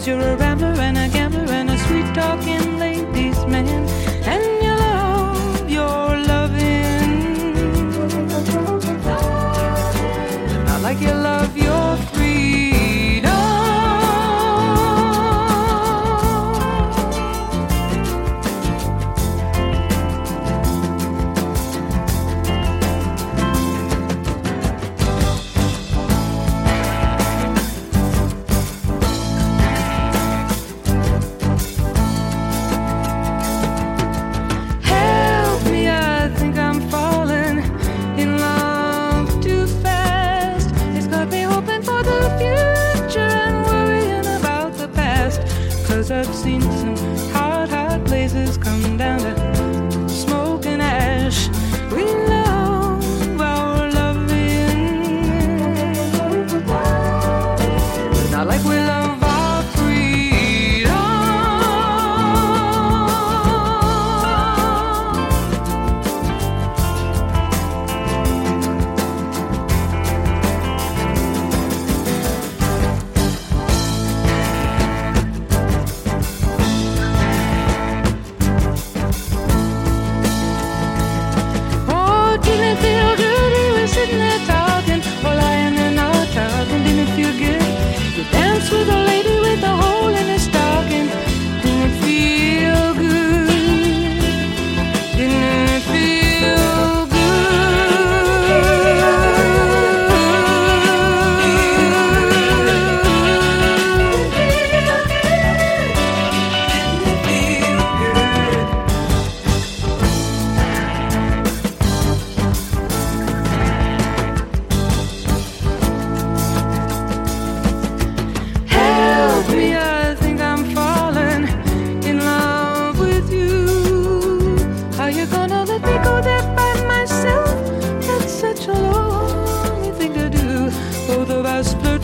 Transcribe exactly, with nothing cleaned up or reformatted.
'cause you're a rambler and a gambler and a sweet-talking ladies' man, and you love your loving, not like you love your freedom. I've seen some hot, hot places come down to smoke and ash. We love our loving, not like we love our freedom. Sitting there talking, or lying there not talking, didn't feel good. You danced with a lady with a hole in her stocking, didn't it feel good? Didn't it feel good? Both of us